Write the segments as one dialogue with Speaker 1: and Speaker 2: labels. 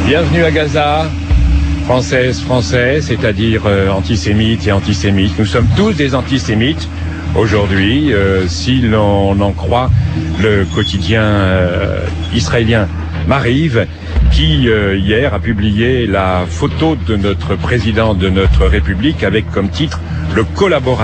Speaker 1: Bienvenue à Gaza, Françaises, Français, c'est-à-dire antisémites et antisémites. Nous sommes tous des antisémites aujourd'hui, si l'on en croit le quotidien israélien Maariv, qui hier a publié la photo de notre président de notre République avec comme titre « Le collaborateur »,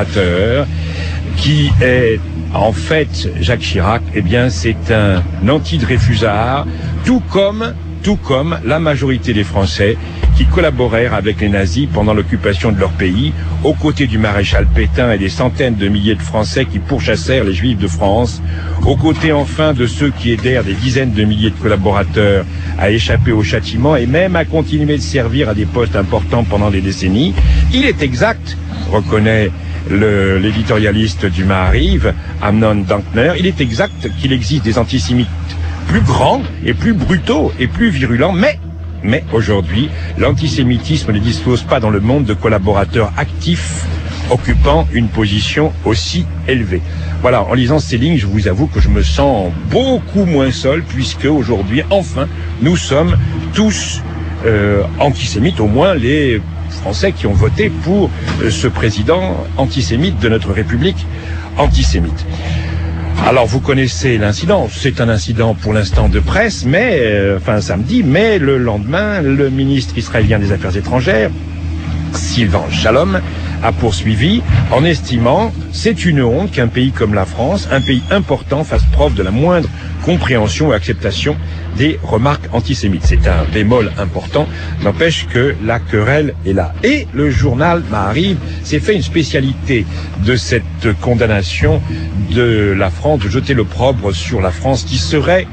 Speaker 1: qui est en fait Jacques Chirac. Eh bien, c'est un anti-Dreyfusard, tout comme la majorité des Français qui collaborèrent avec les nazis pendant l'occupation de leur pays, aux côtés du maréchal Pétain et des centaines de milliers de Français qui pourchassèrent les Juifs de France, aux côtés enfin de ceux qui aidèrent des dizaines de milliers de collaborateurs à échapper au châtiment et même à continuer de servir à des postes importants pendant des décennies. Il est exact, reconnaît l'éditorialiste du Maariv, Amnon Dankner, il est exact qu'il existe des antisémites plus grands et plus brutaux et plus virulents, mais aujourd'hui, l'antisémitisme ne dispose pas dans le monde de collaborateurs actifs occupant une position aussi élevée. Voilà, en lisant ces lignes, je vous avoue que je me sens beaucoup moins seul, puisque aujourd'hui, enfin, nous sommes tous antisémites, au moins les Français qui ont voté pour ce président antisémite de notre République antisémite. Alors vous connaissez l'incident, c'est un incident pour l'instant de presse, samedi, mais le lendemain, le ministre israélien des Affaires étrangères, Sylvain Shalom, a poursuivi en estimant c'est une honte qu'un pays comme la France, un pays important, fasse preuve de la moindre compréhension et acceptation des remarques antisémites. C'est un bémol important, n'empêche que la querelle est là. Et le journal Maariv s'est fait une spécialité de cette condamnation de la France, de jeter l'opprobre sur la France, qui serait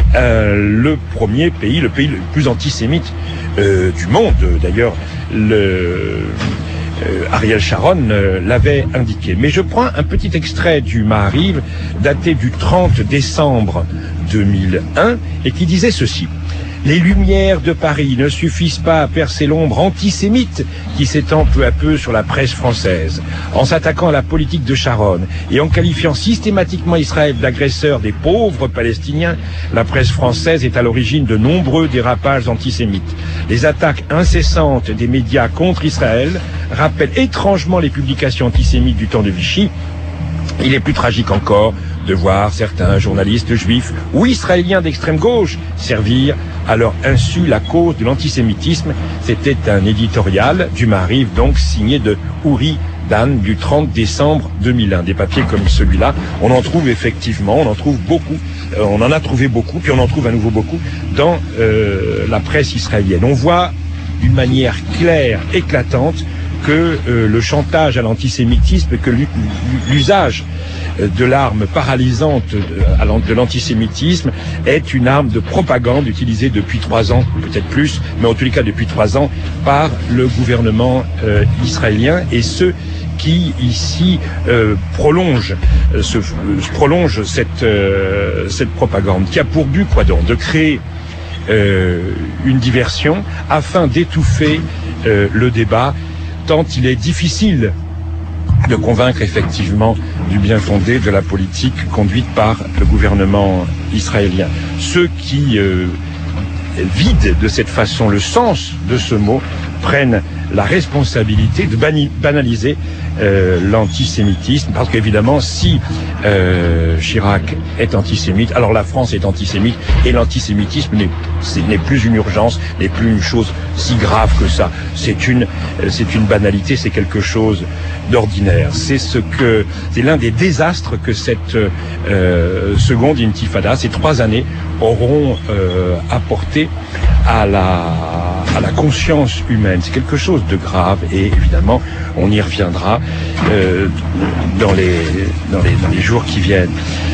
Speaker 1: le premier pays, le pays le plus antisémite du monde. D'ailleurs, Ariel Sharon l'avait indiqué. Mais je prends un petit extrait du Maariv daté du 30 décembre 2001 et qui disait ceci. Les lumières de Paris ne suffisent pas à percer l'ombre antisémite qui s'étend peu à peu sur la presse française. En s'attaquant à la politique de Sharon et en qualifiant systématiquement Israël d'agresseur des pauvres Palestiniens, la presse française est à l'origine de nombreux dérapages antisémites. Les attaques incessantes des médias contre Israël rappellent étrangement les publications antisémites du temps de Vichy. Il est plus tragique encore de voir certains journalistes juifs ou israéliens d'extrême gauche servir à leur insu la cause de l'antisémitisme. C'était un éditorial du Maariv, donc signé de Uri Dan du 30 décembre 2001. Des papiers comme celui-là, on en trouve effectivement, on en trouve beaucoup, on en a trouvé beaucoup, puis on en trouve à nouveau beaucoup dans la presse israélienne. On voit d'une manière claire, éclatante, que le chantage à l'antisémitisme, que l'usage de l'arme paralysante de l'antisémitisme est une arme de propagande utilisée depuis 3 ans, peut-être plus, mais en tous les cas depuis 3 ans, par le gouvernement israélien et ceux qui ici prolongent cette propagande, qui a pour but quoi donc de créer une diversion afin d'étouffer le débat, tant il est difficile de convaincre effectivement du bien fondé de la politique conduite par le gouvernement israélien. Ceux qui vident de cette façon le sens de ce mot prennent la responsabilité de banaliser l'antisémitisme, parce qu'évidemment, si Chirac est antisémite, alors la France est antisémite, et l'antisémitisme n'est plus une urgence, n'est plus une chose si grave que ça. C'est une banalité, c'est quelque chose d'ordinaire. C'est l'un des désastres que cette seconde intifada, ces 3 années, auront apporté à la conscience humaine. C'est quelque chose de grave et évidemment on y reviendra dans les jours qui viennent.